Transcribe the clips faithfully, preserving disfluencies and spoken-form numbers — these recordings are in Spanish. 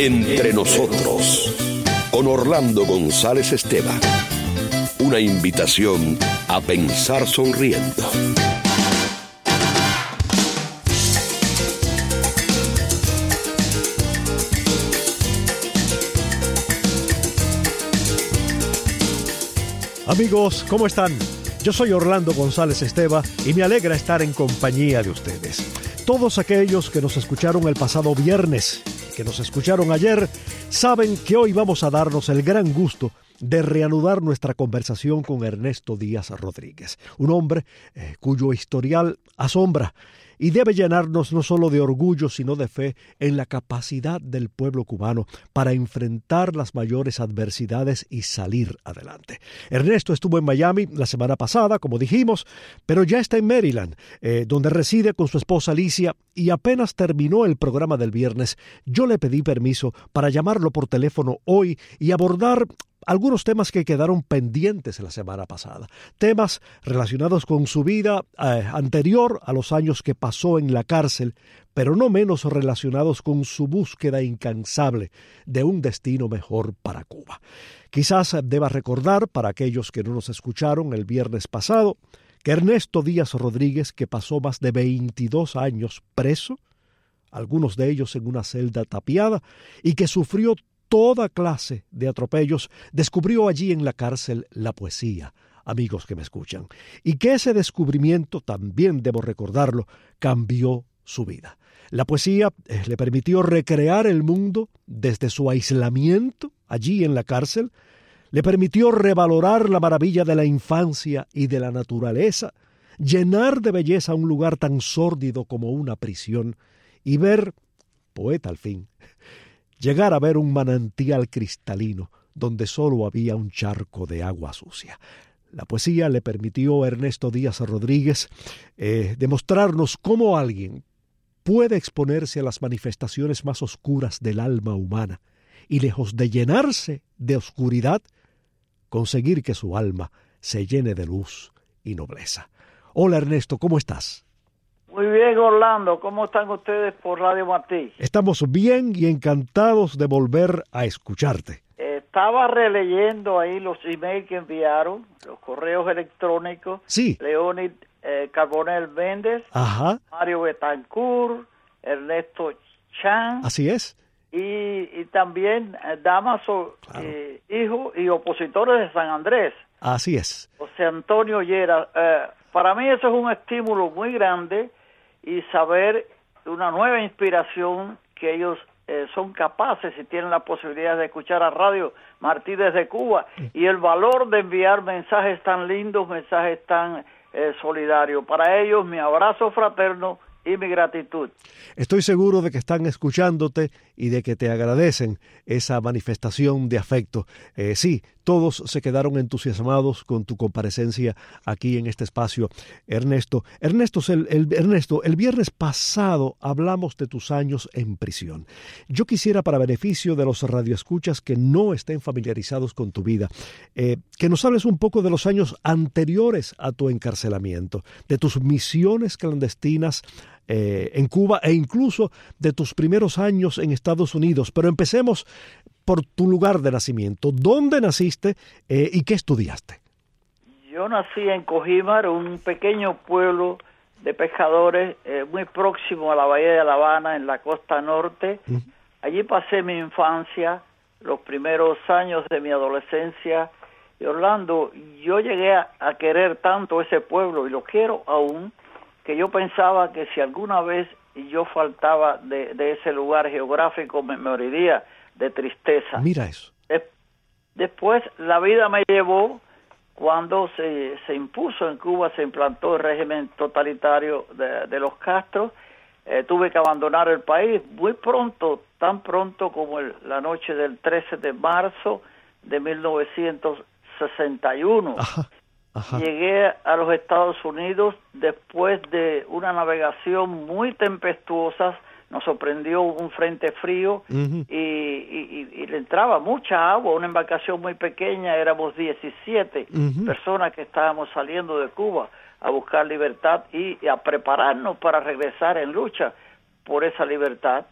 Entre nosotros, con Orlando González Esteban. Una invitación a pensar sonriendo. Amigos, ¿cómo están? Yo soy Orlando González Esteban y me alegra estar en compañía de ustedes. Todos aquellos que nos escucharon el pasado viernes, que nos escucharon ayer, saben que hoy vamos a darnos el gran gusto de reanudar nuestra conversación con Ernesto Díaz Rodríguez, un hombre eh, cuyo historial asombra y debe llenarnos no solo de orgullo, sino de fe en la capacidad del pueblo cubano para enfrentar las mayores adversidades y salir adelante. Ernesto estuvo en Miami la semana pasada, como dijimos, pero ya está en Maryland, eh, donde reside con su esposa Alicia, y apenas terminó el programa del viernes, yo le pedí permiso para llamarlo por teléfono hoy y abordar algunos temas que quedaron pendientes la semana pasada, temas relacionados con su vida eh, anterior a los años que pasó en la cárcel, pero no menos relacionados con su búsqueda incansable de un destino mejor para Cuba. Quizás deba recordar, para aquellos que no nos escucharon el viernes pasado, que Ernesto Díaz Rodríguez, que pasó más de veintidós años preso, algunos de ellos en una celda tapiada, y que sufrió toda clase de atropellos, descubrió allí en la cárcel la poesía, amigos que me escuchan, y que ese descubrimiento, también debo recordarlo, cambió su vida. La poesía eh, le permitió recrear el mundo desde su aislamiento allí en la cárcel, le permitió revalorar la maravilla de la infancia y de la naturaleza, llenar de belleza un lugar tan sórdido como una prisión y ver, poeta al fin, llegar a ver un manantial cristalino donde solo había un charco de agua sucia. La poesía le permitió a Ernesto Díaz Rodríguez eh, demostrarnos cómo alguien puede exponerse a las manifestaciones más oscuras del alma humana y, lejos de llenarse de oscuridad, conseguir que su alma se llene de luz y nobleza. Hola Ernesto, ¿cómo estás? Muy bien, Orlando. ¿Cómo están ustedes por Radio Martí? Estamos bien y encantados de volver a escucharte. Estaba releyendo ahí los emails que enviaron, los correos electrónicos. Sí. Leonid eh, Carbonell Méndez, Ajá. Mario Betancourt, Ernesto Chan. Así es. Y, y también eh, Damaso, claro. eh, hijo y opositores de San Andrés. Así es. José Antonio Llera. Eh, para mí eso es un estímulo muy grande, y saber una nueva inspiración que ellos eh, son capaces y tienen la posibilidad de escuchar a Radio Martí desde Cuba, y el valor de enviar mensajes tan lindos, mensajes tan eh, solidarios. Para ellos, mi abrazo fraterno y mi gratitud. Estoy seguro de que están escuchándote y de que te agradecen esa manifestación de afecto. Eh, sí, todos se quedaron entusiasmados con tu comparecencia aquí en este espacio, Ernesto. Ernesto, el, el, Ernesto, el viernes pasado hablamos de tus años en prisión. Yo quisiera, para beneficio de los radioescuchas que no estén familiarizados con tu vida, eh, que nos hables un poco de los años anteriores a tu encarcelamiento, de tus misiones clandestinas Eh, en Cuba e incluso de tus primeros años en Estados Unidos. Pero empecemos por tu lugar de nacimiento. ¿Dónde naciste eh, y qué estudiaste? Yo nací en Cojímar, un pequeño pueblo de pescadores eh, muy próximo a la bahía de La Habana, en la costa norte. Uh-huh. Allí pasé mi infancia, los primeros años de mi adolescencia. Y Orlando, yo llegué a, a querer tanto ese pueblo, y lo quiero aún, que yo pensaba que si alguna vez yo faltaba de, de ese lugar geográfico, me moriría de tristeza. Mira eso. De, después la vida me llevó, cuando se, se impuso en Cuba, se implantó el régimen totalitario de, de los Castro. Eh, tuve que abandonar el país muy pronto, tan pronto como el, la noche del trece de marzo de mil novecientos sesenta y uno. Ajá. Ajá. Llegué a los Estados Unidos después de una navegación muy tempestuosa. Nos sorprendió un frente frío, uh-huh. y, y, y le entraba mucha agua, una embarcación muy pequeña. Éramos diecisiete uh-huh. personas que estábamos saliendo de Cuba a buscar libertad y, y a prepararnos para regresar en lucha por esa libertad.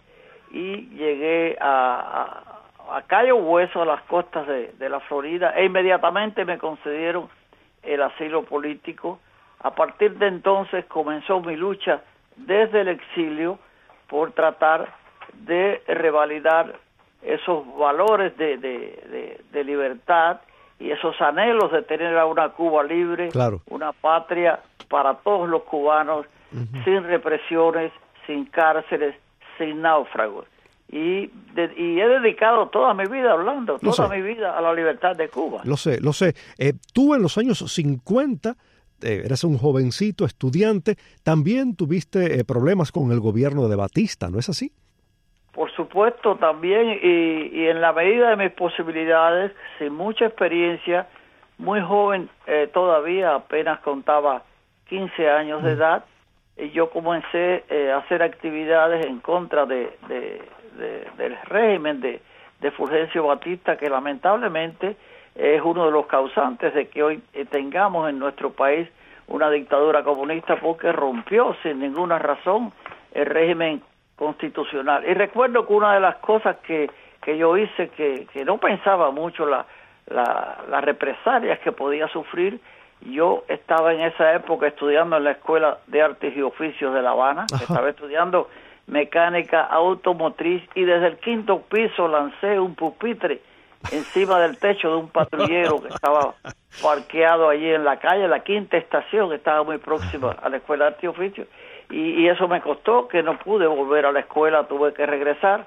y llegué a, a, a Cayo Hueso, a las costas de, de la Florida, e inmediatamente me concedieron el asilo político. A partir de entonces comenzó mi lucha desde el exilio por tratar de revalidar esos valores de, de, de, de libertad y esos anhelos de tener a una Cuba libre, claro, una patria para todos los cubanos, uh-huh, sin represiones, sin cárceles, sin náufragos. Y, de, y he dedicado toda mi vida, Orlando, toda mi vida a la libertad de Cuba. Lo sé, lo sé. Eh, tú en los años cincuenta, eh, eres un jovencito estudiante, también tuviste eh, problemas con el gobierno de Batista, ¿no es así? Por supuesto, también, y, y en la medida de mis posibilidades, sin mucha experiencia, muy joven eh, todavía, apenas contaba quince años de edad, y yo comencé eh, a hacer actividades en contra de, de, de, del régimen de, de Fulgencio Batista, que lamentablemente es uno de los causantes de que hoy eh, tengamos en nuestro país una dictadura comunista, porque rompió sin ninguna razón el régimen constitucional. Y recuerdo que una de las cosas que, que yo hice, que, que no pensaba mucho la, la, las represalias que podía sufrir, yo estaba en esa época estudiando en la Escuela de Artes y Oficios de La Habana, estaba estudiando mecánica automotriz, y desde el quinto piso lancé un pupitre encima del techo de un patrullero que estaba parqueado allí en la calle, la quinta estación, que estaba muy próxima a la Escuela de Artes y Oficios, y, y eso me costó que no pude volver a la escuela, tuve que regresar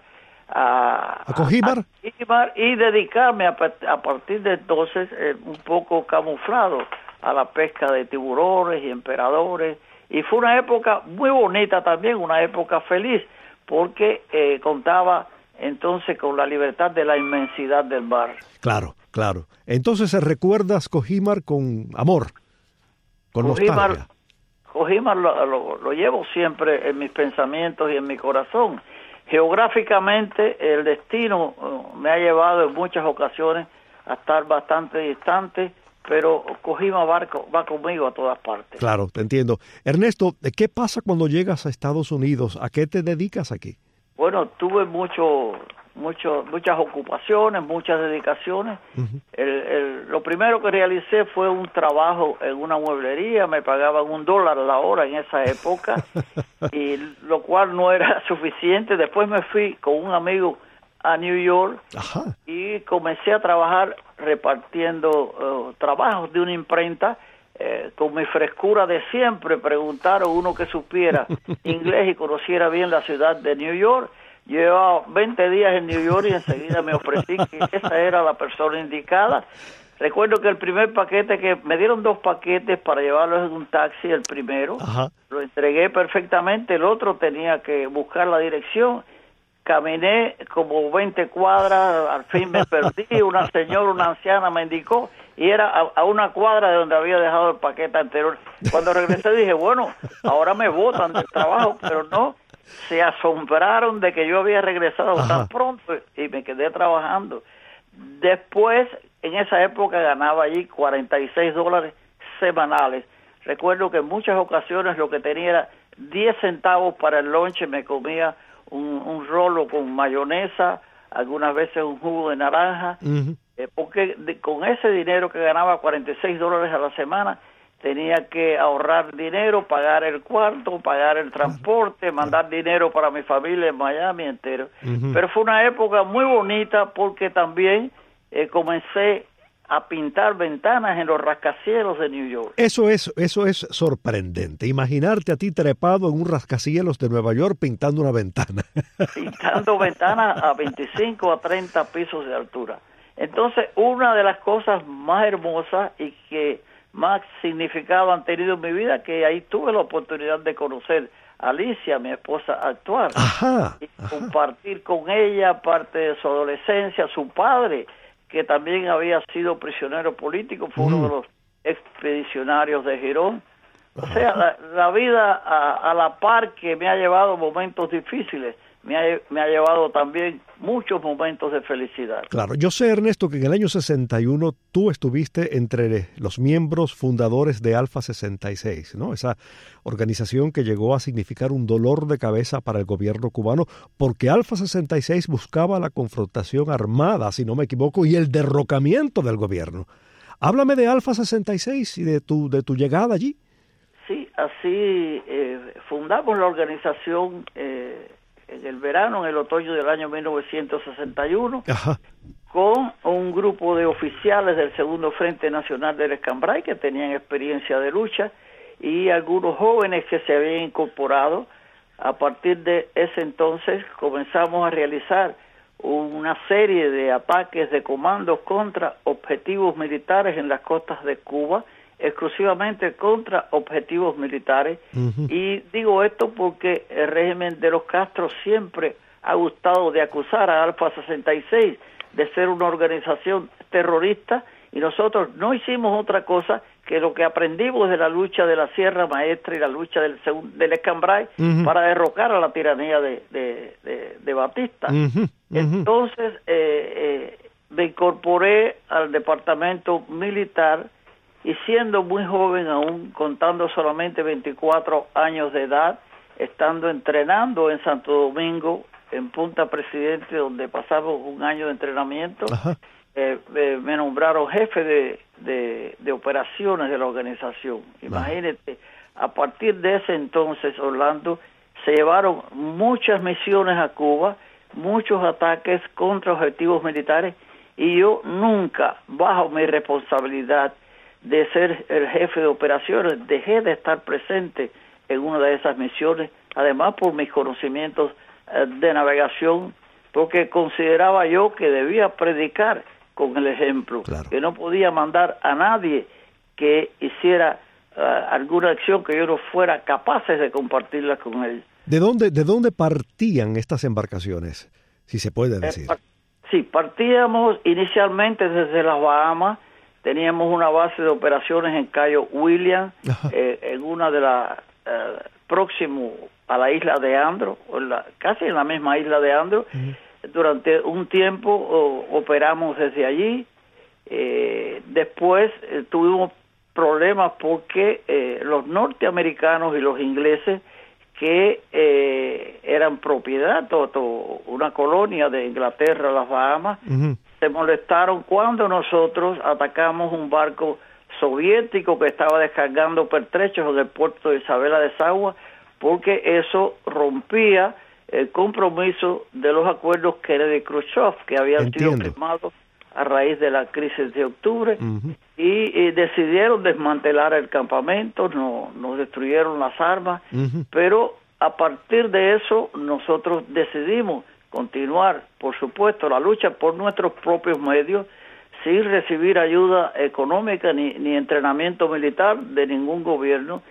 a, ¿A Cojímar? a Cojímar y dedicarme a, a partir de entonces eh, un poco camuflado a la pesca de tiburones y emperadores, y fue una época muy bonita también, una época feliz, porque eh, contaba entonces con la libertad de la inmensidad del mar. Claro, claro. Entonces recuerdas Cojímar con amor, con Cojímar, nostalgia. Cojímar lo, lo, lo llevo siempre en mis pensamientos y en mi corazón. Geográficamente el destino uh, me ha llevado en muchas ocasiones a estar bastante distante, pero Cojímar va, va conmigo a todas partes. Claro, te entiendo. Ernesto, ¿qué pasa cuando llegas a Estados Unidos? ¿A qué te dedicas aquí? Bueno, tuve mucho, mucho, muchas ocupaciones, muchas dedicaciones. Uh-huh. El, el, lo primero que realicé fue un trabajo en una mueblería, me pagaban un dólar la hora en esa época, y lo cual no era suficiente. Después me fui con un amigo a New York. Ajá. Y comencé a trabajar repartiendo uh, trabajos de una imprenta. Eh, con mi frescura de siempre, preguntaron uno que supiera inglés y conociera bien la ciudad de New York. Yo llevaba veinte días en New York y enseguida me ofrecí que esa era la persona indicada. Recuerdo que el primer paquete, que me dieron dos paquetes para llevarlos en un taxi, el primero, ajá, lo entregué perfectamente, el otro tenía que buscar la dirección. Caminé como veinte cuadras, al fin me perdí, una señora, una anciana me indicó, y era a, a una cuadra de donde había dejado el paquete anterior. Cuando regresé dije, bueno, ahora me botan del trabajo, pero no, se asombraron de que yo había regresado Ajá. tan pronto, y me quedé trabajando. Después, en esa época ganaba allí cuarenta y seis dólares semanales. Recuerdo que en muchas ocasiones lo que tenía era diez centavos para el lonche, me comía Un, un rolo con mayonesa, algunas veces un jugo de naranja, uh-huh. eh, porque de, con ese dinero que ganaba cuarenta y seis dólares a la semana, tenía que ahorrar dinero, pagar el cuarto, pagar el transporte, mandar dinero para mi familia en Miami entero. Uh-huh. Pero fue una época muy bonita porque también eh, comencé a pintar ventanas en los rascacielos de New York. Eso es, eso es sorprendente. Imaginarte a ti trepado en un rascacielos de Nueva York pintando una ventana. Pintando ventanas a veinticinco a treinta pisos de altura. Entonces, una de las cosas más hermosas y que más significado han tenido en mi vida, que ahí tuve la oportunidad de conocer a Alicia, mi esposa actual, ajá, y ajá. compartir con ella parte de su adolescencia. Su padre, que también había sido prisionero político, fue mm. uno de los expedicionarios de Girón. O sea, la, la vida a, a la par que me ha llevado momentos difíciles, me ha, me ha llevado también muchos momentos de felicidad. Claro, yo sé, Ernesto, que en el año sesenta y uno tú estuviste entre los miembros fundadores de Alfa sesenta y seis, ¿no? Esa organización que llegó a significar un dolor de cabeza para el gobierno cubano, porque Alfa sesenta y seis buscaba la confrontación armada, si no me equivoco, y el derrocamiento del gobierno. Háblame de Alfa sesenta y seis y de tu, de tu llegada allí. Sí, así eh, fundamos la organización eh, en el verano, en el otoño del año mil novecientos sesenta y uno, Ajá. con un grupo de oficiales del Segundo Frente Nacional del Escambray que tenían experiencia de lucha y algunos jóvenes que se habían incorporado. A partir de ese entonces comenzamos a realizar una serie de ataques de comandos contra objetivos militares en las costas de Cuba, exclusivamente contra objetivos militares. Uh-huh. Y digo esto porque el régimen de los Castro siempre ha gustado de acusar a Alfa sesenta y seis de ser una organización terrorista, y nosotros no hicimos otra cosa que lo que aprendimos de la lucha de la Sierra Maestra y la lucha del, del Escambray uh-huh. para derrocar a la tiranía de, de, de, de Batista. Uh-huh. Uh-huh. Entonces eh, eh, me incorporé al departamento militar, y siendo muy joven aún, contando solamente veinticuatro años de edad, estando entrenando en Santo Domingo, en Punta Presidente, donde pasamos un año de entrenamiento, eh, eh, me nombraron jefe de, de, de operaciones de la organización. Imagínate, a partir de ese entonces, Orlando, se llevaron muchas misiones a Cuba, muchos ataques contra objetivos militares, y yo nunca, bajo mi responsabilidad de ser el jefe de operaciones, dejé de estar presente en una de esas misiones, además por mis conocimientos eh, de navegación, porque consideraba yo que debía predicar con el ejemplo, claro. que no podía mandar a nadie que hiciera uh, alguna acción que yo no fuera capaz de compartirla con él. ¿De dónde, de dónde partían estas embarcaciones, si se puede decir? Eh, sí, partíamos inicialmente desde las Bahamas. Teníamos una base de operaciones en Cayo William, eh, en una de las, eh, próximo a la isla de Andro, o en la, casi en la misma isla de Andro. Uh-huh. Durante un tiempo o, operamos desde allí. Eh, después eh, tuvimos problemas porque eh, los norteamericanos y los ingleses, que eh, eran propiedad, to, to, una colonia de Inglaterra, las Bahamas, uh-huh. se molestaron cuando nosotros atacamos un barco soviético que estaba descargando pertrechos en el puerto de Isabela de Sagua, porque eso rompía el compromiso de los acuerdos Kennedy-Khrushchev, que habían Entiendo. sido firmados a raíz de la crisis de octubre, uh-huh. y, y decidieron desmantelar el campamento, no, nos destruyeron las armas, uh-huh. pero a partir de eso nosotros decidimos continuar, por supuesto, la lucha por nuestros propios medios, sin recibir ayuda económica ni, ni entrenamiento militar de ningún gobierno,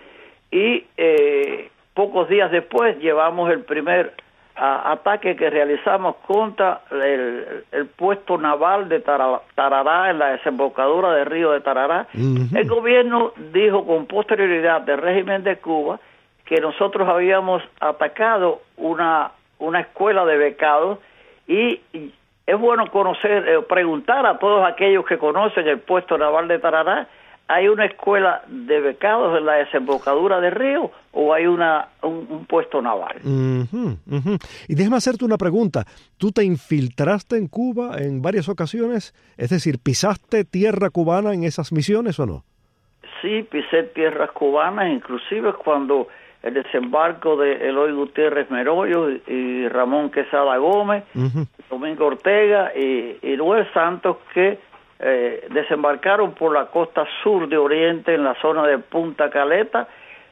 y eh, pocos días después llevamos el primer a, ataque que realizamos contra el, el puesto naval de Tarará, Tarará, en la desembocadura del río de Tarará. Uh-huh. El gobierno dijo con posterioridad del régimen de Cuba que nosotros habíamos atacado una una escuela de becados, y, y es bueno conocer, eh, preguntar a todos aquellos que conocen el puesto naval de Tarará, ¿hay una escuela de becados en la desembocadura del río o hay una un, un puesto naval? Uh-huh, uh-huh. Y déjame hacerte una pregunta. ¿Tú te infiltraste en Cuba en varias ocasiones? Es decir, ¿pisaste tierra cubana en esas misiones o no? Sí, pisé tierras cubanas, inclusive cuando el desembarco de Eloy Gutiérrez Merollo y, y Ramón Quesada Gómez, uh-huh. Domingo Ortega y, y Noel Santos, que eh, desembarcaron por la costa sur de Oriente en la zona de Punta Caleta.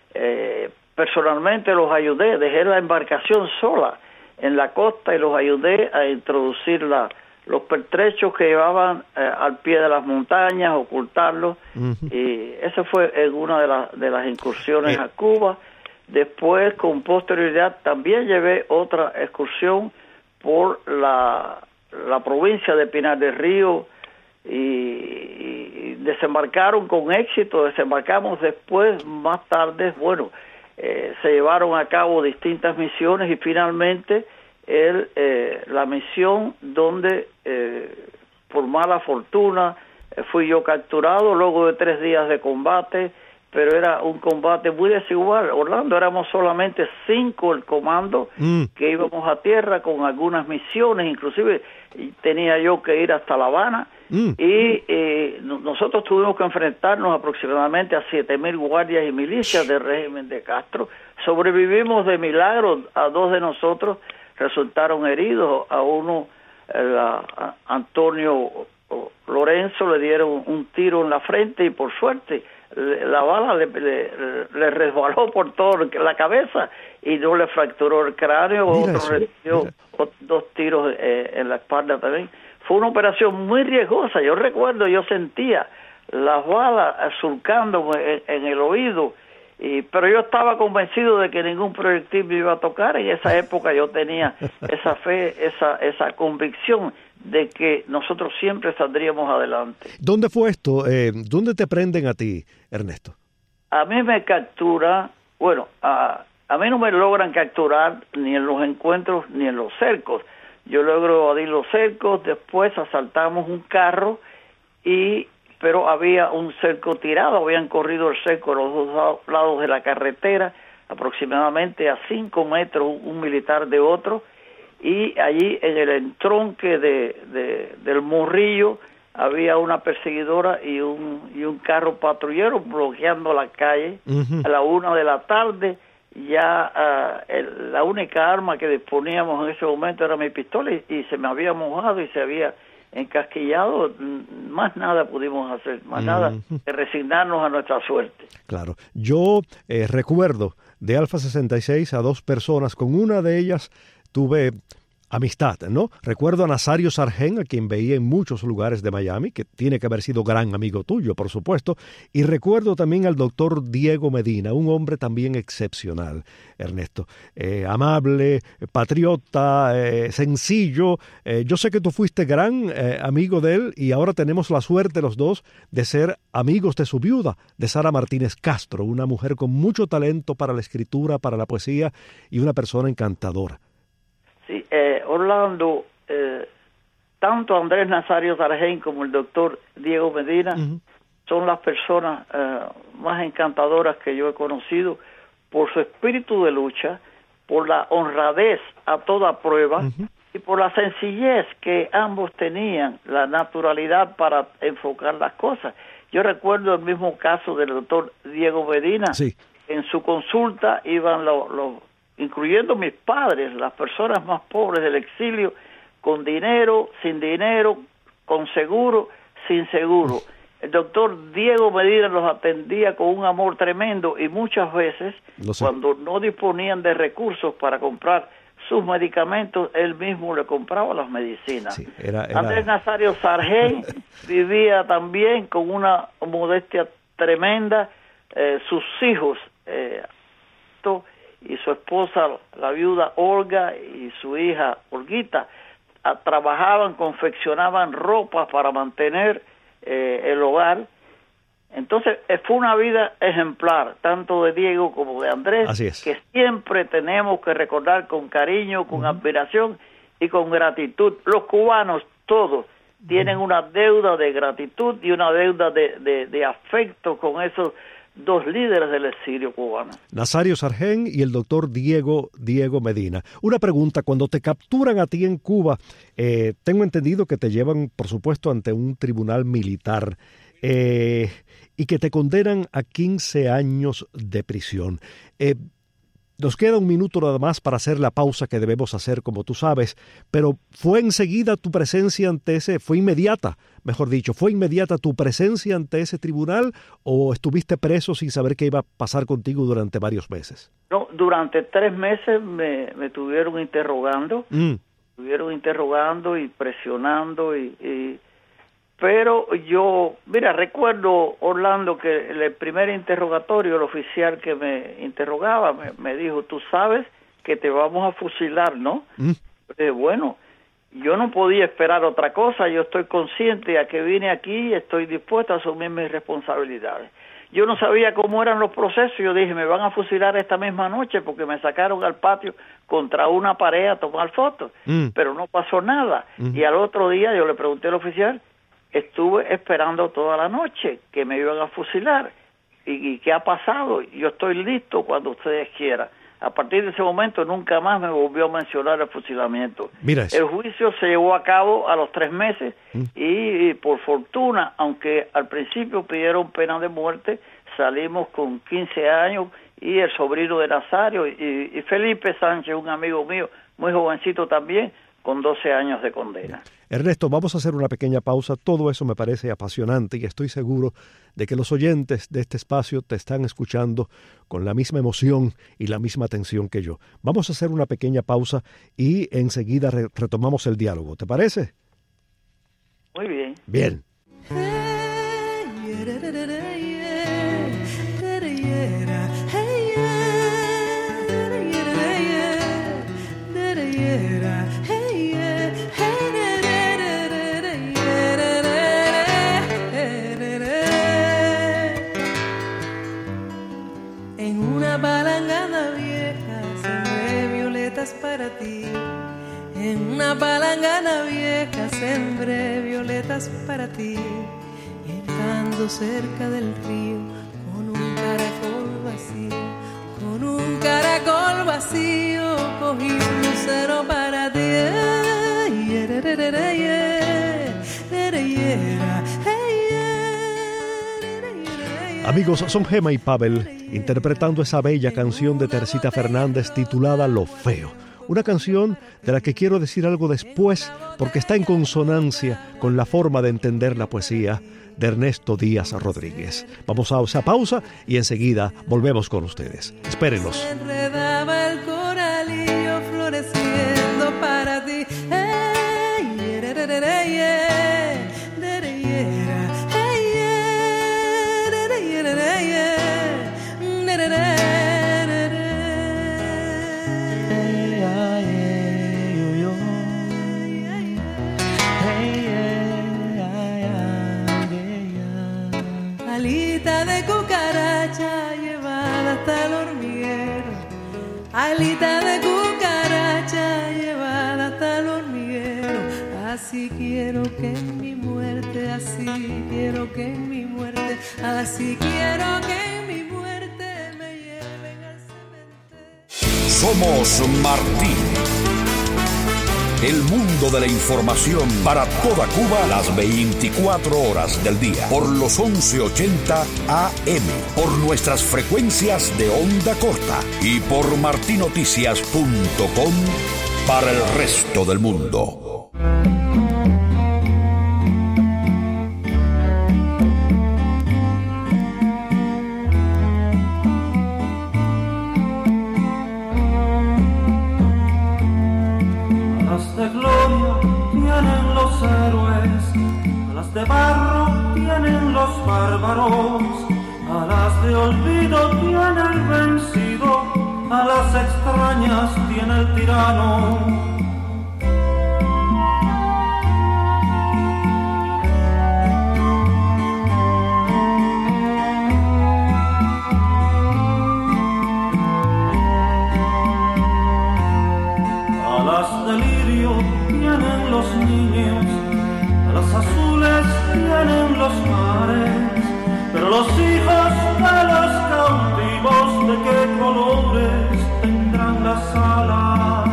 Eh, personalmente los ayudé, dejé la embarcación sola en la costa y los ayudé a introducir la, los pertrechos que llevaban eh, al pie de las montañas, ocultarlos, uh-huh. y esa fue en una de, la, de las incursiones eh. a Cuba. Después, con posterioridad, también llevé otra excursión por la, la provincia de Pinar del Río y, y desembarcaron con éxito. Desembarcamos después, más tarde, bueno, eh, se llevaron a cabo distintas misiones y finalmente el, eh, la misión donde, eh, por mala fortuna, eh, fui yo capturado luego de tres días de combate, pero era un combate muy desigual. Orlando, éramos solamente cinco el comando mm. que íbamos a tierra con algunas misiones, inclusive tenía yo que ir hasta La Habana, mm. y eh, nosotros tuvimos que enfrentarnos aproximadamente a siete mil guardias y milicias del régimen de Castro. Sobrevivimos de milagro, a dos de nosotros resultaron heridos, a uno, el, a Antonio Lorenzo, le dieron un tiro en la frente y por suerte la bala le, le, le resbaló por toda la cabeza y no le fracturó el cráneo. Mira otro recibió dos tiros eh, en la espalda también. Fue una operación muy riesgosa. Yo recuerdo, yo sentía las balas surcando en, en el oído, y, pero yo estaba convencido de que ningún proyectil me iba a tocar. En esa época yo tenía esa fe, esa esa convicción de que nosotros siempre saldríamos adelante. ¿Dónde fue esto? Eh, ¿Dónde te prenden a ti, Ernesto? A mí me captura, bueno, a, a mí no me logran capturar ni en los encuentros ni en los cercos. Yo logro evadir los cercos, después asaltamos un carro, y pero había un cerco tirado, habían corrido el cerco a los dos lados de la carretera, aproximadamente a cinco metros un militar de otro, y allí en el entronque de, de del Morrillo había una perseguidora y un y un carro patrullero bloqueando la calle. Uh-huh. A la una de la tarde ya uh, el, la única arma que disponíamos en ese momento era mi pistola, y, y se me había mojado y se había encasquillado. Más nada pudimos hacer, más uh-huh. nada que resignarnos a nuestra suerte. Claro, yo eh, recuerdo de Alfa sesenta y seis a dos personas, con una de ellas tuve amistad, ¿no? Recuerdo a Nazario Sargén, a quien veía en muchos lugares de Miami, que tiene que haber sido gran amigo tuyo, por supuesto, y recuerdo también al doctor Diego Medina, un hombre también excepcional, Ernesto, eh, amable, patriota, eh, sencillo. Eh, yo sé que tú fuiste gran eh, amigo de él, y ahora tenemos la suerte los dos de ser amigos de su viuda, de Sara Martínez Castro, una mujer con mucho talento para la escritura, para la poesía, y una persona encantadora. Sí, eh, Orlando, eh, tanto Andrés Nazario Sargén como el doctor Diego Medina uh-huh. son las personas eh, más encantadoras que yo he conocido, por su espíritu de lucha, por la honradez a toda prueba uh-huh. y por la sencillez que ambos tenían, la naturalidad para enfocar las cosas. Yo recuerdo el mismo caso del doctor Diego Medina. Sí. En su consulta iban los... Lo, incluyendo mis padres, las personas más pobres del exilio, con dinero, sin dinero, con seguro, sin seguro. El doctor Diego Medina los atendía con un amor tremendo, y muchas veces, cuando no disponían de recursos para comprar sus medicamentos, él mismo le compraba las medicinas. Sí, era, era... Andrés Nazario Sargén vivía también con una modestia tremenda. Eh, sus hijos, eh, y su esposa, la viuda Olga, y su hija Olguita, a, trabajaban, confeccionaban ropas para mantener eh, el hogar. Entonces eh, fue una vida ejemplar, tanto de Diego como de Andrés, que siempre tenemos que recordar con cariño, con uh-huh. admiración y con gratitud. Los cubanos todos uh-huh. tienen una deuda de gratitud y una deuda de, de, de afecto con esos dos líderes del exilio cubano. Nazario Sargén y el doctor Diego, Diego Medina. Una pregunta, cuando te capturan a ti en Cuba, eh, tengo entendido que te llevan, por supuesto, ante un tribunal militar eh, y que te condenan a quince años de prisión. Eh, Nos queda un minuto nada más para hacer la pausa que debemos hacer, como tú sabes, pero ¿fue enseguida tu presencia ante ese, fue inmediata, mejor dicho, fue inmediata tu presencia ante ese tribunal, o estuviste preso sin saber qué iba a pasar contigo durante varios meses? No, durante tres meses me, me tuvieron interrogando, mm. estuvieron interrogando y presionando y... y Pero yo, mira, recuerdo, Orlando, que en el primer interrogatorio, el oficial que me interrogaba me, me dijo, tú sabes que te vamos a fusilar, ¿no? Mm. Eh, bueno, yo no podía esperar otra cosa, yo estoy consciente a que vine aquí y estoy dispuesto a asumir mis responsabilidades. Yo no sabía cómo eran los procesos. Yo dije, me van a fusilar esta misma noche porque me sacaron al patio contra una pared a tomar fotos. Mm. Pero no pasó nada. Mm. Y al otro día yo le pregunté al oficial, estuve esperando toda la noche que me iban a fusilar. ¿Y, y qué ha pasado? Yo estoy listo cuando ustedes quieran. A partir de ese momento nunca más me volvió a mencionar el fusilamiento. Mira eso. El juicio se llevó a cabo a los tres meses mm. y, y por fortuna, aunque al principio pidieron pena de muerte, salimos con quince años y el sobrino de Nazario y, y Felipe Sánchez, un amigo mío, muy jovencito también, con doce años de condena. Ernesto, vamos a hacer una pequeña pausa. Todo eso me parece apasionante y estoy seguro de que los oyentes de este espacio te están escuchando con la misma emoción y la misma atención que yo. Vamos a hacer una pequeña pausa y enseguida re- retomamos el diálogo. ¿Te parece? Muy bien. Bien. Para ti, en una palangana vieja sembré violetas para ti, y estando cerca del río con un caracol vacío, con un caracol vacío cogí un lucero para ti. Amigos, son Gema y Pavel interpretando esa bella canción de Tercita Fernández titulada Lo Feo. Una canción de la que quiero decir algo después porque está en consonancia con la forma de entender la poesía de Ernesto Díaz Rodríguez. Vamos a esa pausa y enseguida volvemos con ustedes. Espérenlos. Se enredaba el coralillo floreciendo para ti. Hey, yeah, yeah, yeah, yeah. Alita de cucaracha llevada hasta el hormiguero, alita de cucaracha llevada hasta el hormiguero. Así quiero que en mi muerte, así quiero que en mi muerte, así quiero que en mi muerte me lleven al cementerio. Somos Martín. El mundo de la información para toda Cuba las veinticuatro horas del día por los once ochenta A M, por nuestras frecuencias de onda corta y por martinoticias punto com para el resto del mundo. De barro tienen los bárbaros, alas de olvido tiene el vencido, alas extrañas tiene el tirano. Alas de lirio tienen los niños, alas azules tienen los mares, pero los hijos de los cautivos, ¿de qué colores tendrán las alas?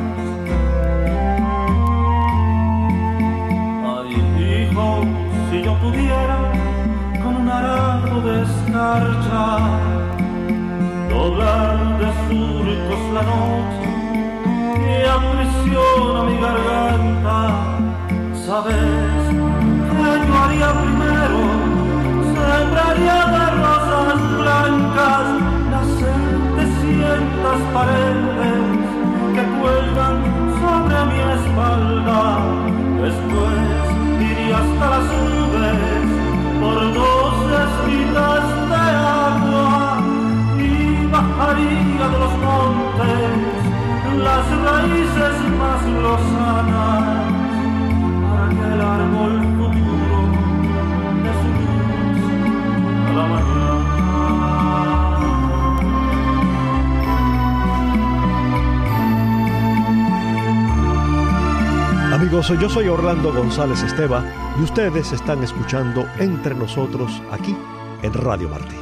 Ay, hijo, si yo pudiera con un arado de escarcha doblar de surcos la noche y aprisiona mi garganta, ¿sabes qué yo haría primero? Sembraría de rosas blancas las setecientas paredes que cuelgan sobre mi espalda. Después iría hasta las nubes por dos esquinas de agua y bajaría de los montes las raíces más lozanas, el árbol futuro de su luz a la mañana. Amigos, yo soy Orlando González Esteva y ustedes están escuchando Entre Nosotros aquí en Radio Martí.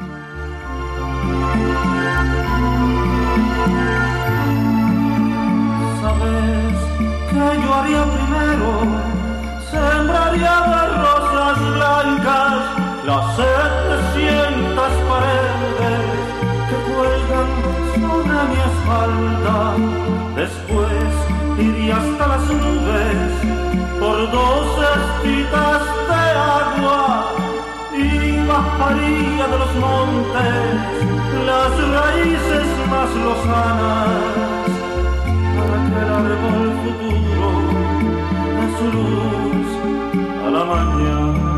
Sabes que yo haría primero, sembraría de rosas blancas las setecientas paredes que cuelgan sobre mi espalda. Después iría hasta las nubes por dos estitas de agua y bajaría de los montes las raíces más lozanas para que el árbol futuro dé su luz a la mañana.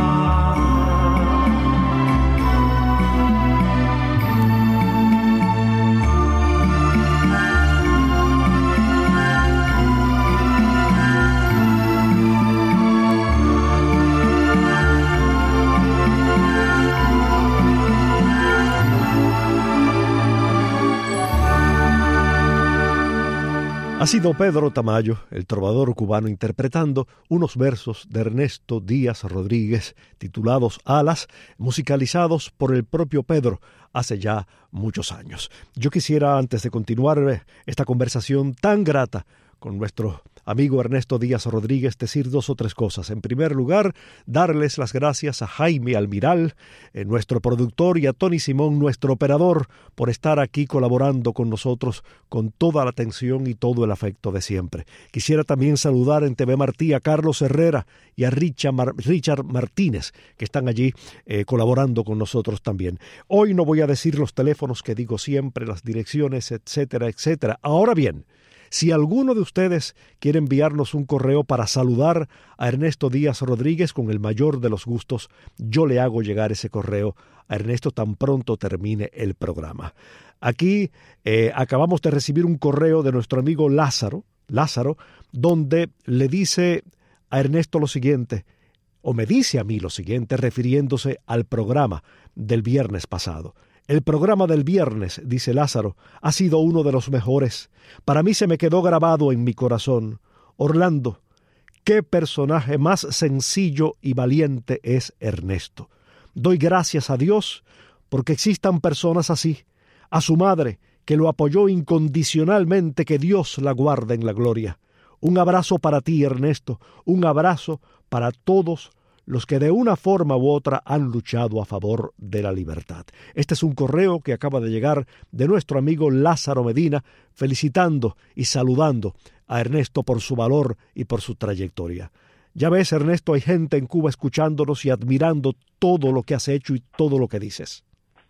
Ha sido Pedro Tamayo, el trovador cubano, interpretando unos versos de Ernesto Díaz Rodríguez titulados Alas, musicalizados por el propio Pedro hace ya muchos años. Yo quisiera, antes de continuar esta conversación tan grata con nuestro amigo Ernesto Díaz Rodríguez, decir dos o tres cosas. En primer lugar, darles las gracias a Jaime Almiral, eh, nuestro productor, y a Tony Simón, nuestro operador, por estar aquí colaborando con nosotros con toda la atención y todo el afecto de siempre. Quisiera también saludar en T V Martí a Carlos Herrera y a Richard, Mar- Richard Martínez, que están allí eh, colaborando con nosotros también. Hoy no voy a decir los teléfonos que digo siempre, las direcciones, etcétera, etcétera. Ahora bien, si alguno de ustedes quiere enviarnos un correo para saludar a Ernesto Díaz Rodríguez, con el mayor de los gustos, yo le hago llegar ese correo a Ernesto tan pronto termine el programa. Aquí eh, acabamos de recibir un correo de nuestro amigo Lázaro, Lázaro, donde le dice a Ernesto lo siguiente, o me dice a mí lo siguiente, refiriéndose al programa del viernes pasado. El programa del viernes, dice Lázaro, ha sido uno de los mejores. Para mí se me quedó grabado en mi corazón. Orlando, qué personaje más sencillo y valiente es Ernesto. Doy gracias a Dios porque existan personas así. A su madre, que lo apoyó incondicionalmente, que Dios la guarde en la gloria. Un abrazo para ti, Ernesto. Un abrazo para todos los que de una forma u otra han luchado a favor de la libertad. Este es un correo que acaba de llegar de nuestro amigo Lázaro Medina, felicitando y saludando a Ernesto por su valor y por su trayectoria. Ya ves, Ernesto, hay gente en Cuba escuchándonos y admirando todo lo que has hecho y todo lo que dices.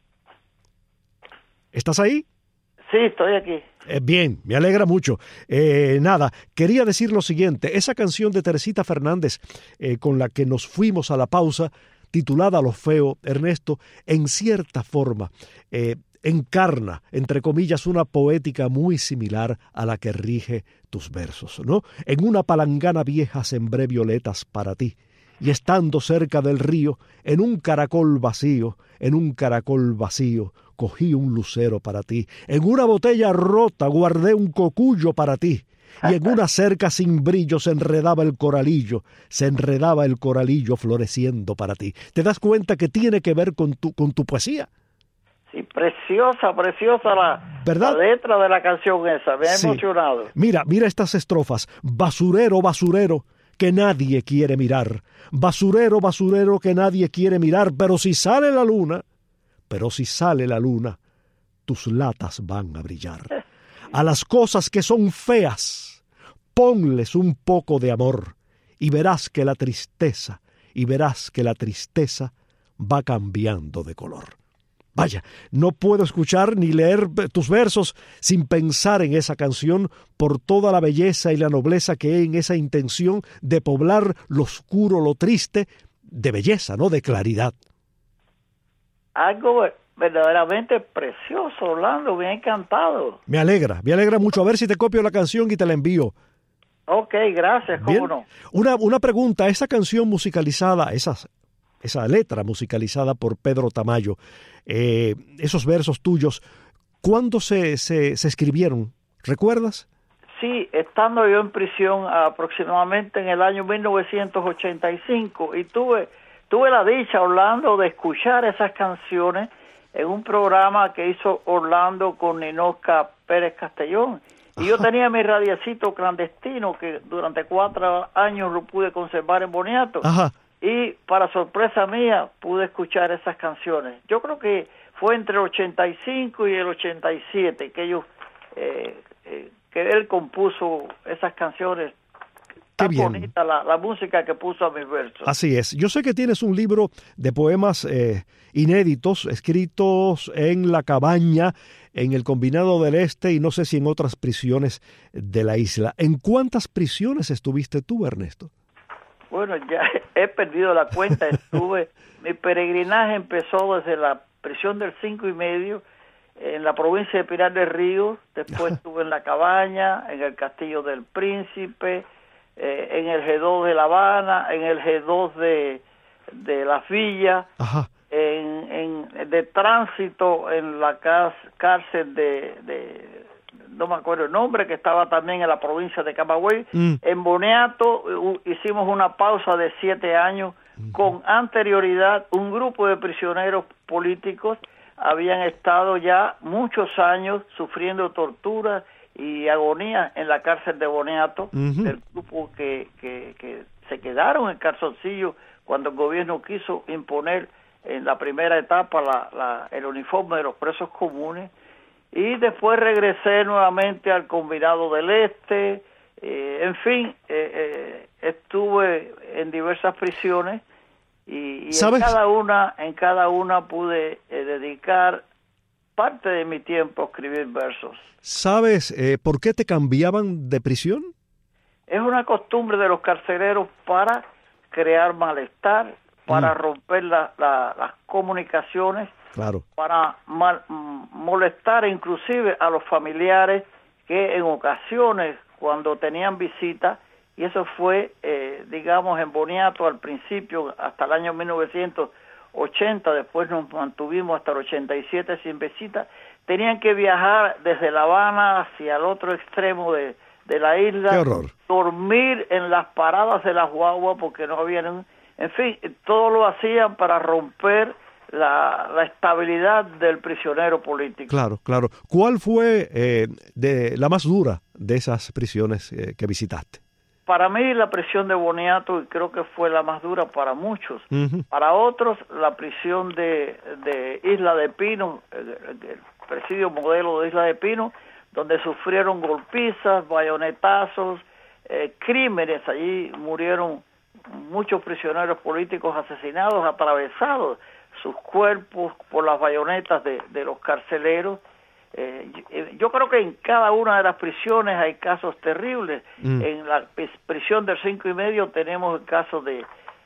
¿Estás ahí? Sí, estoy aquí. Eh, bien, me alegra mucho. Eh, nada, quería decir lo siguiente. Esa canción de Teresita Fernández, eh, con la que nos fuimos a la pausa, titulada Lo Feo, Ernesto, en cierta forma eh, encarna, entre comillas, una poética muy similar a la que rige tus versos, ¿no? En una palangana vieja sembré violetas para ti, y estando cerca del río, en un caracol vacío, en un caracol vacío, cogí un lucero para ti. En una botella rota guardé un cocuyo para ti. Y en una cerca sin brillo se enredaba el coralillo, se enredaba el coralillo floreciendo para ti. ¿Te das cuenta que tiene que ver con tu, con tu poesía? Sí, preciosa, preciosa la, la letra de la canción esa, me ha sí. emocionado. Mira, mira estas estrofas. Basurero, basurero, que nadie quiere mirar. Basurero, basurero, que nadie quiere mirar. Pero si sale la luna, pero si sale la luna, tus latas van a brillar. A las cosas que son feas, ponles un poco de amor, y verás que la tristeza, y verás que la tristeza va cambiando de color. Vaya, no puedo escuchar ni leer tus versos sin pensar en esa canción por toda la belleza y la nobleza que hay en esa intención de poblar lo oscuro, lo triste, de belleza, ¿no? De claridad. Algo verdaderamente precioso, Orlando, me ha encantado. Me alegra, me alegra mucho. A ver si te copio la canción y te la envío. Ok, gracias, cómo no. Una, una pregunta, esa canción musicalizada, esas, esa letra musicalizada por Pedro Tamayo, eh, esos versos tuyos, ¿cuándo se, se, se escribieron? ¿Recuerdas? Sí, estando yo en prisión aproximadamente en el año mil novecientos ochenta y cinco, y tuve tuve la dicha, Orlando, de escuchar esas canciones en un programa que hizo Orlando con Ninoca Pérez Castellón. Y yo tenía mi radiecito clandestino que durante cuatro años lo pude conservar en Boniato. Ajá. Y para sorpresa mía pude escuchar esas canciones. Yo creo que fue entre el ochenta y cinco y el ochenta y siete que ellos eh, eh, que él compuso esas canciones. Qué Tan bien. bonita la, la música que puso a mis versos. Así es. Yo sé que tienes un libro de poemas eh, inéditos, escritos en La Cabaña, en el Combinado del Este y no sé si en otras prisiones de la isla. ¿En cuántas prisiones estuviste tú, Ernesto? Bueno, ya he perdido la cuenta. Estuve, mi peregrinaje empezó desde la prisión del Cinco y Medio, en la provincia de Pinar del Río, después estuve en La Cabaña, en el Castillo del Príncipe, eh, en el G dos de La Habana, en el G dos de, de Las Villas, Ajá. en, en de tránsito en la cas, cárcel de, de, no me acuerdo el nombre, que estaba también en la provincia de Camagüey. Mm. En Boniato uh, hicimos una pausa de siete años, mm. con anterioridad un grupo de prisioneros políticos habían estado ya muchos años sufriendo tortura y agonía en la cárcel de Boniato, uh-huh. el grupo que, que, que se quedaron en calzoncillo cuando el gobierno quiso imponer en la primera etapa la, la, el uniforme de los presos comunes, y después regresé nuevamente al Combinado del Este, eh, en fin, eh, eh, estuve en diversas prisiones. Y, y en cada una, en cada una pude eh, dedicar parte de mi tiempo a escribir versos. ¿Sabes eh, por qué te cambiaban de prisión? Es una costumbre de los carceleros para crear malestar, para mm. romper la, la, las comunicaciones, claro. para mal, molestar inclusive a los familiares que en ocasiones cuando tenían visitas, y eso fue, eh, digamos, en Boniato al principio, hasta el año mil novecientos ochenta, después nos mantuvimos hasta el ochenta y siete sin visita, tenían que viajar desde La Habana hacia el otro extremo de, de la isla, ¡qué horror! Dormir en las paradas de las guaguas porque no habían, en fin, todo lo hacían para romper la, la estabilidad del prisionero político. Claro, claro. ¿Cuál fue eh, de la más dura de esas prisiones eh, que visitaste? Para mí la prisión de Boniato, y creo que fue la más dura para muchos. Uh-huh. Para otros, la prisión de, de Isla de Pino, el, el presidio modelo de Isla de Pino, donde sufrieron golpizas, bayonetazos, eh, crímenes. Allí murieron muchos prisioneros políticos asesinados, atravesados sus cuerpos por las bayonetas de, de los carceleros. Eh, yo creo que en cada una de las prisiones hay casos terribles. Mm. En la prisión del Cinco y Medio tenemos el caso de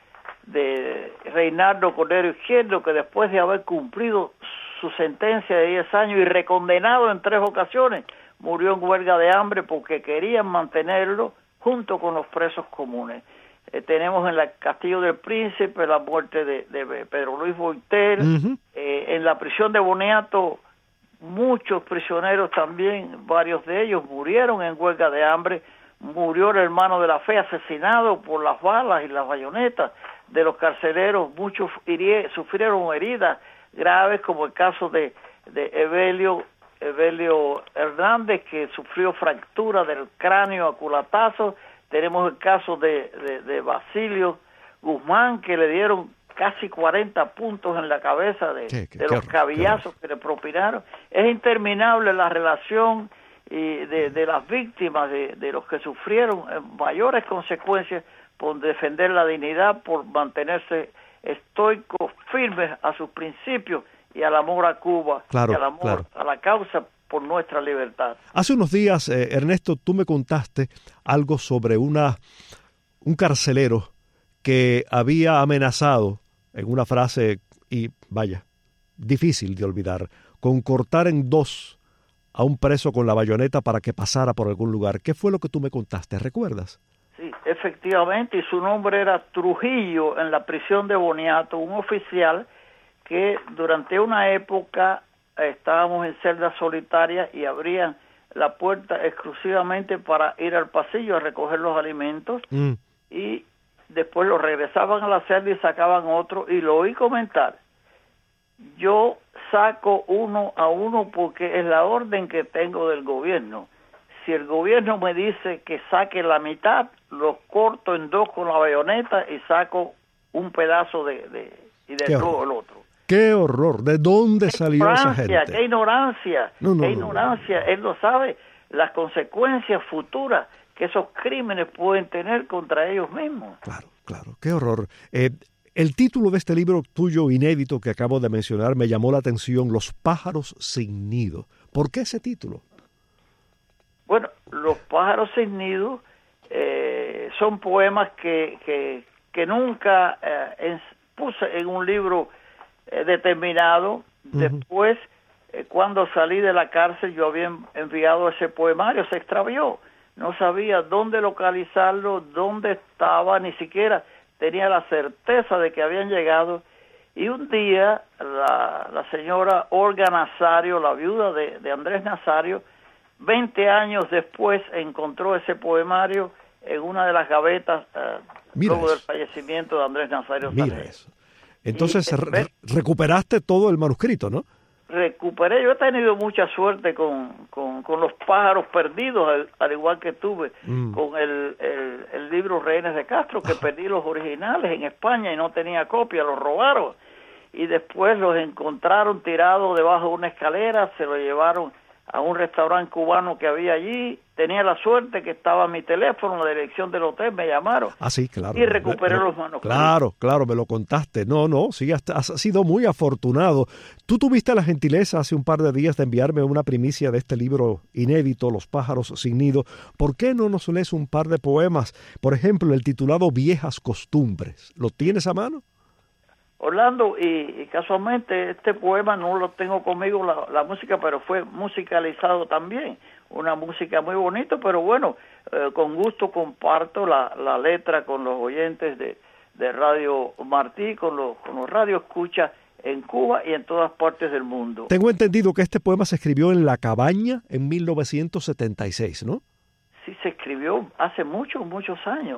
de Reinaldo Cordero Izquierdo, que después de haber cumplido su sentencia de diez años y recondenado en tres ocasiones, murió en huelga de hambre porque querían mantenerlo junto con los presos comunes. Eh, tenemos en el Castillo del Príncipe la muerte de, de Pedro Luis Boitel. Uh-huh. eh, en la prisión de Boniato muchos prisioneros también, varios de ellos murieron en huelga de hambre. Murió el hermano de la fe asesinado por las balas y las bayonetas de los carceleros. Muchos irie, sufrieron heridas graves, como el caso de, de Evelio, Evelio Hernández, que sufrió fractura del cráneo a culatazos. Tenemos el caso de, de, de Basilio Guzmán, que le dieron casi cuarenta puntos en la cabeza de, ¿Qué, qué, de los cabillazos que le propinaron. Es interminable la relación y de, de las víctimas, de, de los que sufrieron mayores consecuencias por defender la dignidad, por mantenerse estoicos, firmes a sus principios y al amor a Cuba, claro, y al amor claro. a la causa por nuestra libertad. Hace unos días, eh, Ernesto, tú me contaste algo sobre una un carcelero que había amenazado, en una frase, y vaya, difícil de olvidar, con cortar en dos a un preso con la bayoneta para que pasara por algún lugar. ¿Qué fue lo que tú me contaste? ¿Recuerdas? Sí, efectivamente, y su nombre era Trujillo, en la prisión de Boniato, un oficial que durante una época eh, estábamos en celdas solitarias y abrían la puerta exclusivamente para ir al pasillo a recoger los alimentos, mm. y después los regresaban a la celda y sacaban otro, y lo oí comentar: yo saco uno a uno porque es la orden que tengo del gobierno. Si el gobierno me dice que saque la mitad, los corto en dos con la bayoneta y saco un pedazo de, de y de todo el otro. ¡Qué horror! ¿De dónde salió esa gente? ¡Qué ignorancia! No, no, ¡Qué no, ignorancia! no. Él no sabe las consecuencias futuras que esos crímenes pueden tener contra ellos mismos. Claro, claro. ¡Qué horror! Eh, el título de este libro tuyo inédito que acabo de mencionar me llamó la atención: Los pájaros sin nido. ¿Por qué ese título? Bueno, Los pájaros sin nido eh, son poemas que, que, que nunca eh, en, puse en un libro eh, determinado. Uh-huh. Después, eh, cuando salí de la cárcel, yo había enviado ese poemario, se extravió. No sabía dónde localizarlo, dónde estaba, ni siquiera tenía la certeza de que habían llegado. Y un día, la, la señora Olga Nazario, la viuda de, de Andrés Nazario, veinte años después encontró ese poemario en una de las gavetas uh, luego del fallecimiento de Andrés Nazario. Mira Sánchez. Eso. Entonces y, re- recuperaste todo el manuscrito, ¿no? Recuperé. Yo he tenido mucha suerte con, con, con los pájaros perdidos, al, al igual que tuve mm. con el, el, el libro Rehenes de Castro, que perdí los originales en España y no tenía copia, los robaron. Y después los encontraron tirados debajo de una escalera, se lo llevaron a un restaurante cubano que había allí. Tenía la suerte que estaba mi teléfono, la dirección del hotel, me llamaron. Ah, sí, claro. Y recuperé me, me, los manuscritos. Claro, claro, me lo contaste. No, no, sí, has, has sido muy afortunado. Tú tuviste la gentileza hace un par de días de enviarme una primicia de este libro inédito, Los pájaros sin nido. ¿Por qué no nos lees un par de poemas? Por ejemplo, el titulado Viejas costumbres. ¿Lo tienes a mano? Orlando, y, y casualmente este poema no lo tengo conmigo, la, la música, pero fue musicalizado también, una música muy bonita, pero bueno, eh, con gusto comparto la, la letra con los oyentes de, de Radio Martí, con los, con los radio escucha en Cuba y en todas partes del mundo. Tengo entendido que este poema se escribió en La Cabaña en mil novecientos setenta y seis, ¿no? Sí, se escribió hace muchos, muchos años.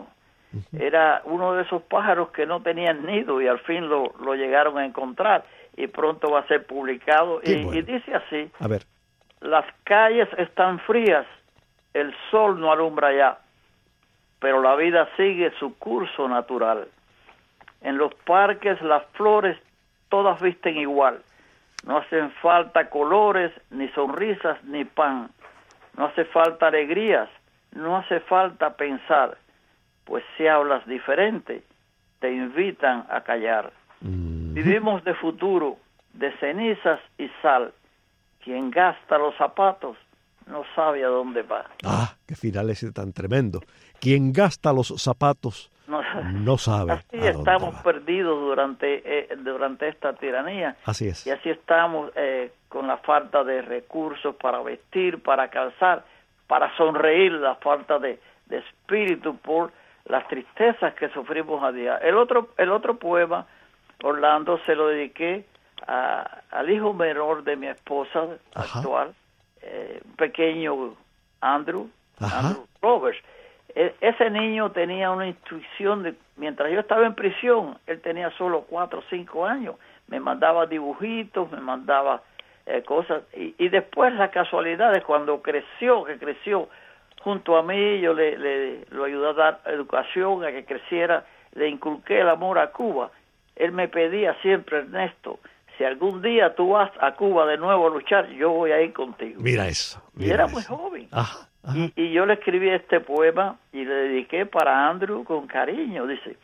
Era uno de esos pájaros que no tenían nido y al fin lo, lo llegaron a encontrar y pronto va a ser publicado. Y, bueno. y dice así: a ver. Las calles están frías, el sol no alumbra ya, pero la vida sigue su curso natural. En los parques las flores todas visten igual, no hacen falta colores, ni sonrisas, ni pan, no hace falta alegrías, no hace falta pensar. Pues si hablas diferente, te invitan a callar. Mm. Vivimos de futuro, de cenizas y sal. Quien gasta los zapatos no sabe a dónde va. Ah, qué final ese tan tremendo. Quien gasta los zapatos no, no sabe a dónde va. Así estamos perdidos durante, eh, durante esta tiranía. Así es. Y así estamos eh, con la falta de recursos para vestir, para calzar, para sonreír, la falta de, de espíritu por las tristezas que sufrimos a día. El otro, el otro poema, Orlando, se lo dediqué a, al hijo menor de mi esposa Ajá. actual, eh, pequeño Andrew, Ajá. Andrew Roberts. E, ese niño tenía una instrucción de, mientras yo estaba en prisión, él tenía solo cuatro o cinco años, me mandaba dibujitos, me mandaba eh, cosas, y, y después las casualidades, cuando creció, que creció, junto a mí, yo le, le lo ayudé a dar educación, a que creciera, le inculqué el amor a Cuba. Él me pedía siempre: Ernesto, si algún día tú vas a Cuba de nuevo a luchar, yo voy a ir contigo. Mira eso. Mira y era eso. muy joven. Ajá, ajá. Y, y yo le escribí este poema y le dediqué para Andrew con cariño. Dice: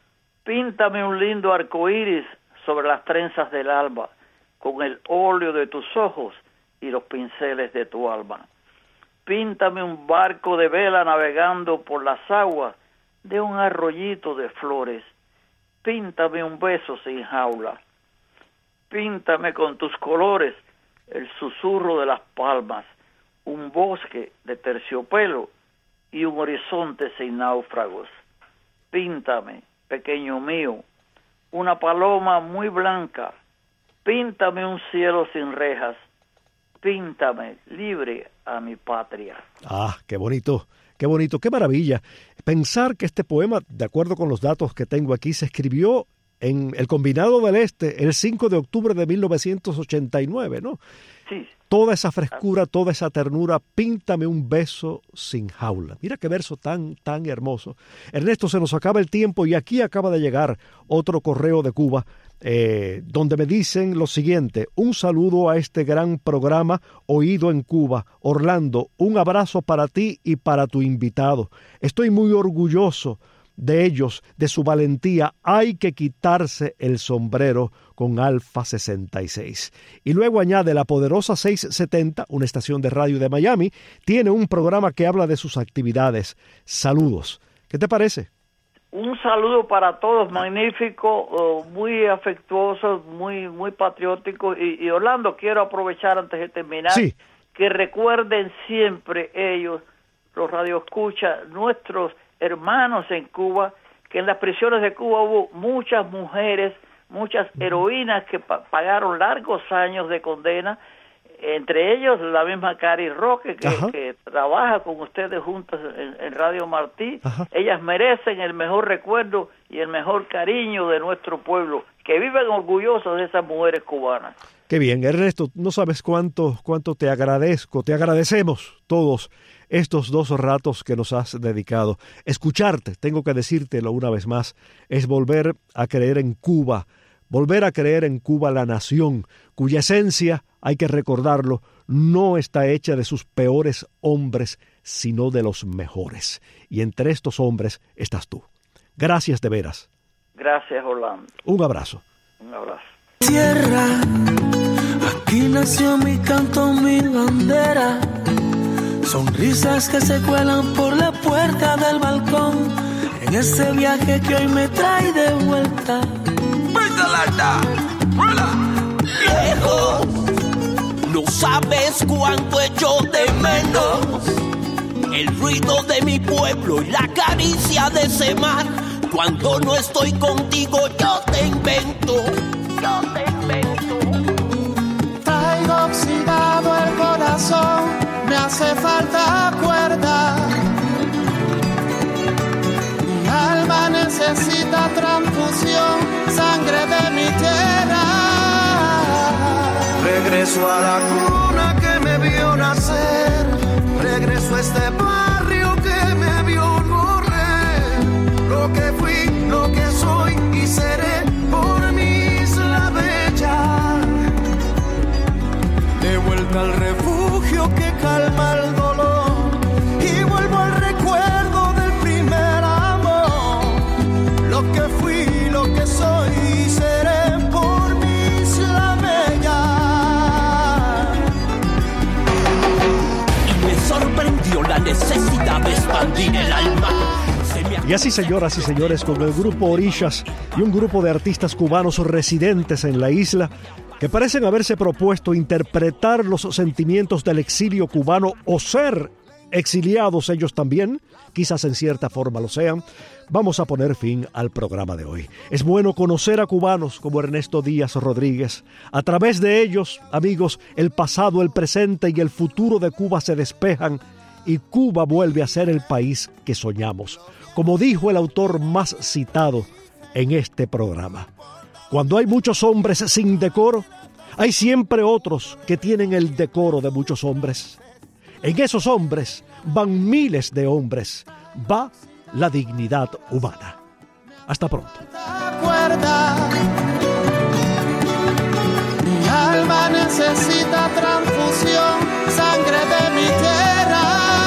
píntame un lindo arcoíris sobre las trenzas del alba, con el óleo de tus ojos y los pinceles de tu alma. Píntame un barco de vela navegando por las aguas de un arroyito de flores. Píntame un beso sin jaula. Píntame con tus colores el susurro de las palmas, un bosque de terciopelo y un horizonte sin náufragos. Píntame, pequeño mío, una paloma muy blanca. Píntame un cielo sin rejas. píntame libre a mi patria. Ah, qué bonito, qué bonito, qué maravilla. Pensar que este poema, de acuerdo con los datos que tengo aquí, se escribió en el Combinado del Este el cinco de octubre de mil novecientos ochenta y nueve, ¿no? Sí. Toda esa frescura, toda esa ternura, píntame un beso sin jaula. Mira qué verso tan, tan hermoso. Ernesto, se nos acaba el tiempo y aquí acaba de llegar otro correo de Cuba, eh, donde me dicen lo siguiente: un saludo a este gran programa oído en Cuba. Orlando, un abrazo para ti y para tu invitado. Estoy muy orgulloso de ellos, de su valentía. Hay que quitarse el sombrero con Alfa sesenta y seis. Y luego añade: la poderosa seiscientos setenta, una estación de radio de Miami, tiene un programa que habla de sus actividades. Saludos. ¿Qué te parece? Un saludo para todos, magnífico, uh, muy afectuoso, muy muy patriótico. Y, y Orlando, quiero aprovechar antes de terminar, sí, que recuerden siempre ellos, los radioescuchas, nuestros hermanos en Cuba, que en las prisiones de Cuba hubo muchas mujeres, muchas heroínas que pa- pagaron largos años de condena, entre ellos la misma Cari Roque, que, que trabaja con ustedes juntos en, en Radio Martí. Ajá. Ellas merecen el mejor recuerdo y el mejor cariño de nuestro pueblo, que viven orgullosos de esas mujeres cubanas. Qué bien, Ernesto, no sabes cuánto, cuánto te agradezco, te agradecemos todos estos dos ratos que nos has dedicado. Escucharte, tengo que decírtelo una vez más, es volver a creer en Cuba, volver a creer en Cuba, la nación, cuya esencia, hay que recordarlo, no está hecha de sus peores hombres, sino de los mejores. Y entre estos hombres estás tú. Gracias de veras. Gracias, Orlando. Un abrazo. Un abrazo. Tierra, aquí nació mi canto, mi bandera. Sonrisas que se cuelan por la puerta del balcón, en ese viaje que hoy me trae de vuelta. Lejos, no sabes cuánto echo de menos el ruido de mi pueblo y la caricia de ese mar. Cuando no estoy contigo yo te invento, yo te invento. Traigo oxidado el corazón, me hace falta cuerda. Mi alma necesita transfusión, sangre de mi tierra. Regreso a la cuna que me vio nacer, regreso a este barrio que me vio correr. Lo que fui, lo que soy y seré por mi isla bella. De vuelta al refugio que calma el dolor y vuelvo al recuerdo del primer amor. Lo que fui, lo que soy y seré por mi isla bella. Y me sorprendió la necesidad de expandir el alma. Y así, señoras y señores, con el grupo Orishas y un grupo de artistas cubanos residentes en la isla que parecen haberse propuesto interpretar los sentimientos del exilio cubano o ser exiliados ellos también, quizás en cierta forma lo sean, vamos a poner fin al programa de hoy. Es bueno conocer a cubanos como Ernesto Díaz Rodríguez. A través de ellos, amigos, el pasado, el presente y el futuro de Cuba se despejan y Cuba vuelve a ser el país que soñamos. Como dijo el autor más citado en este programa, cuando hay muchos hombres sin decoro, hay siempre otros que tienen el decoro de muchos hombres. En esos hombres van miles de hombres, va la dignidad humana. Hasta pronto. Mi alma necesita transfusión, sangre de mi tierra.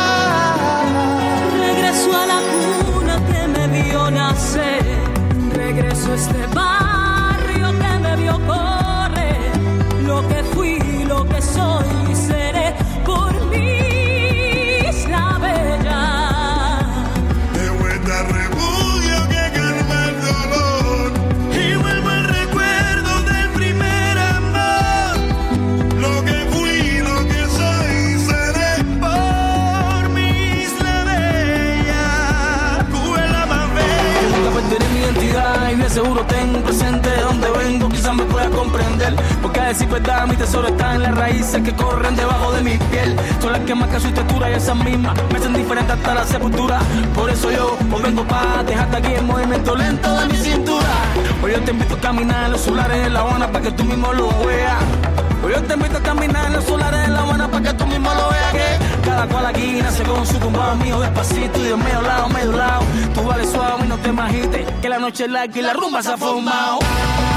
Regreso a la cuna que me vio nacer, regreso a este barrio que me vio correr. Lo que fui, lo que soy y seré por mi isla bella. De vuelta al refugio que calma el dolor y vuelvo al recuerdo del primer amor. Lo que fui, lo que soy y seré por mi isla bella. Cuba es la más bella. Nunca perderé mi identidad y de seguro tengo presente donde vengo. Quizás me pueda comprender porque decir verdad, mi tesoro está en las raíces que corren debajo de mi piel. Son las que marcan su textura y esas mismas me hacen diferente hasta la sepultura. Por eso yo hoy vengo pa' dejarte aquí el movimiento lento de mi cintura. Hoy yo te invito a caminar en los solares de La Habana para que tú mismo lo veas. Hoy yo te invito a caminar en los solares de La Habana para que tú mismo lo veas. Que cada cual aquí nace con su tumbado mío despacito y de medio lado, medio lado. Tú vales suave y no te majites, que la noche es larga y la rumba se ha formado.